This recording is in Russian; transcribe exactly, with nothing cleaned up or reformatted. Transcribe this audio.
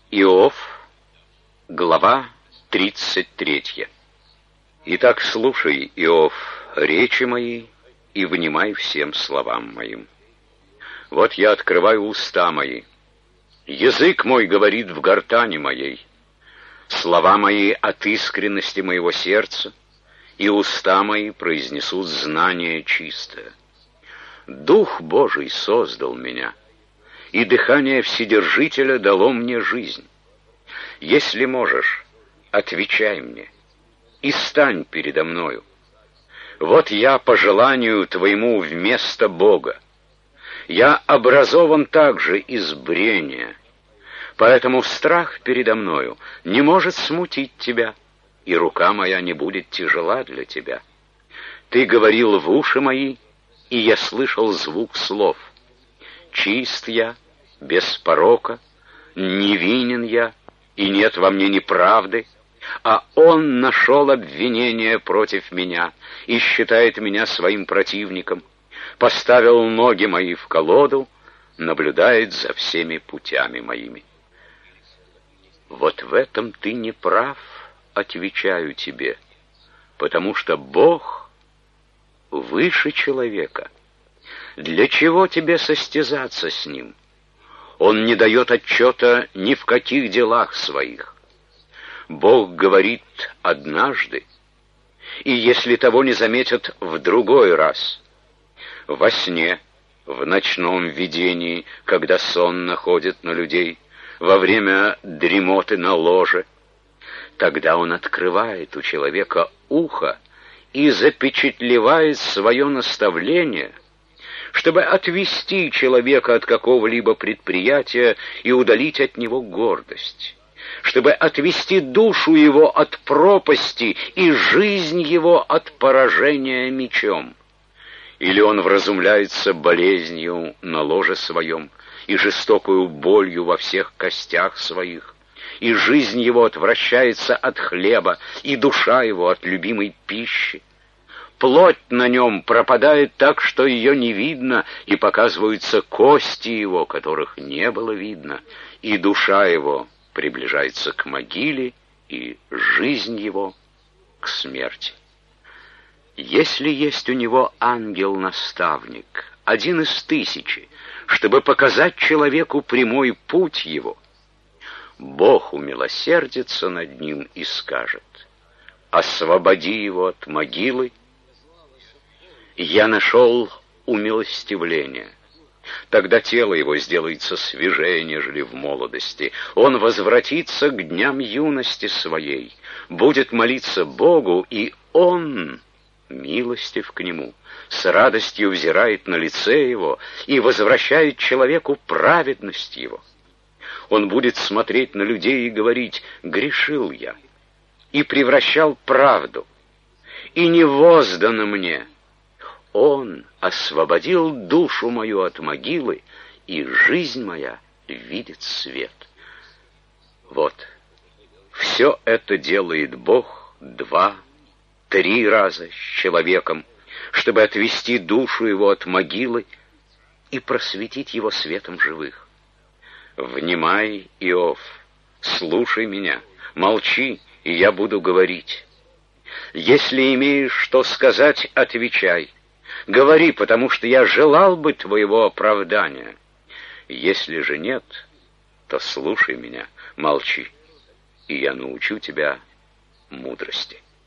Иов, глава тридцать третья. Итак, слушай, Иов, речи мои, и внимай всем словам моим. Вот я открываю уста мои, язык мой говорит в гортани моей, слова мои от искренности моего сердца, и уста мои произнесут знание чистое. Дух Божий создал меня, и дыхание Вседержителя дало мне жизнь. Если можешь, отвечай мне, и стань передо мною. Вот я по желанию твоему вместо Бога. Я образован также из брения, поэтому страх передо мною не может смутить тебя, и рука моя не будет тяжела для тебя. Ты говорил в уши мои, и я слышал звук слов. Чист я, без порока, невинен я, и нет во мне неправды, а он нашел обвинение против меня и считает меня своим противником, поставил ноги мои в колоду, наблюдает за всеми путями моими. Вот в этом ты не прав, отвечаю тебе, потому что Бог выше человека. Для чего тебе состязаться с Ним? Он не дает отчета ни в каких делах своих. Бог говорит однажды, и если того не заметят, в другой раз. Во сне, в ночном видении, когда сон находит на людей, во время дремоты на ложе, тогда Он открывает у человека ухо и запечатлевает свое наставление, чтобы отвести человека от какого-либо предприятия и удалить от него гордость, чтобы отвести душу его от пропасти и жизнь его от поражения мечом. Или он вразумляется болезнью на ложе своем и жестокою болью во всех костях своих, и жизнь его отвращается от хлеба, и душа его от любимой пищи. Плоть на нем пропадает так, что ее не видно, и показываются кости его, которых не было видно, и душа его приближается к могиле, и жизнь его к смерти. Если есть у него ангел-наставник, один из тысячи, чтобы показать человеку прямой путь его, Бог умилосердится над ним и скажет: освободи его от могилы. Я нашел умилостивление. Тогда тело его сделается свежее, нежели в молодости. Он возвратится к дням юности своей, будет молиться Богу, и Он милостив к нему, с радостью взирает на лице его и возвращает человеку праведность его. Он будет смотреть на людей и говорить: грешил я, и превращал правду, и не воздано мне. Он освободил душу мою от могилы, и жизнь моя видит свет. Вот, все это делает Бог два, три раза с человеком, чтобы отвести душу его от могилы и просветить его светом живых. Внимай, Иов, слушай меня, молчи, и я буду говорить. Если имеешь что сказать, отвечай. Говори, потому что я желал бы твоего оправдания. Если же нет, то слушай меня, молчи, и я научу тебя мудрости.